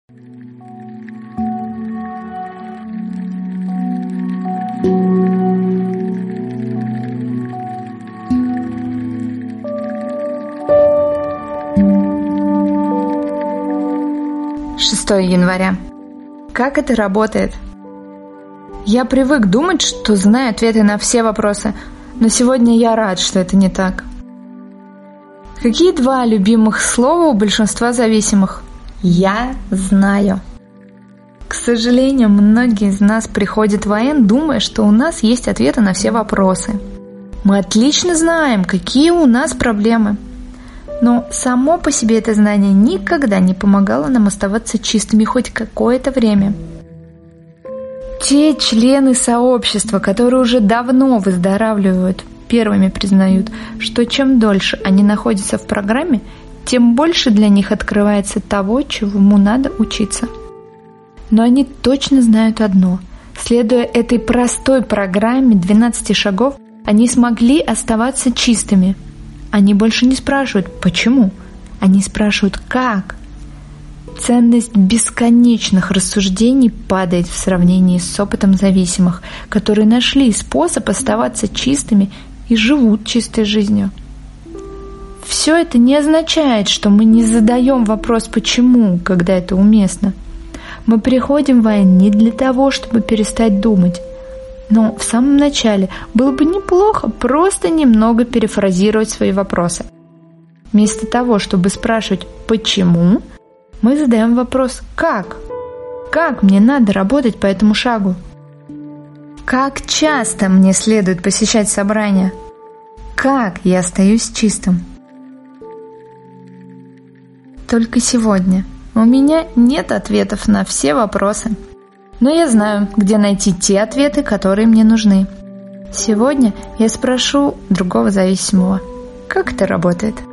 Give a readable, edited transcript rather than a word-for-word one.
января. Как это работает? Я привык думать, что знаю ответы на все вопросы, но сегодня я рад, что это не так. Какие два любимых слова у большинства зависимых? Я знаю. К сожалению, многие из нас приходят в АН, думая, что у нас есть ответы на все вопросы. Мы отлично знаем, какие у нас проблемы. Но само по себе это знание никогда не помогало нам оставаться чистыми хоть какое-то время. Те члены сообщества, которые уже давно выздоравливают, первыми признают, что чем дольше они находятся в программе, тем больше для них открывается того, чему надо учиться. Но они точно знают одно. Следуя этой простой программе 12 шагов, они смогли оставаться чистыми. Они больше не спрашивают «почему?», они спрашивают «как?». Ценность бесконечных рассуждений падает в сравнении с опытом зависимых, которые нашли способ оставаться чистыми и живут чистой жизнью. Все это не означает, что мы не задаем вопрос «почему?», когда это уместно. Мы приходим в АН не для того, чтобы перестать думать. Но в самом начале было бы неплохо просто немного перефразировать свои вопросы. Вместо того, чтобы спрашивать «почему?», мы задаем вопрос «как?». Как мне надо работать по этому шагу? Как часто мне следует посещать собрания? Как я остаюсь чистым? Только сегодня у меня нет ответов на все вопросы. Но я знаю, где найти те ответы, которые мне нужны. Сегодня я спрошу другого зависимого, как это работает.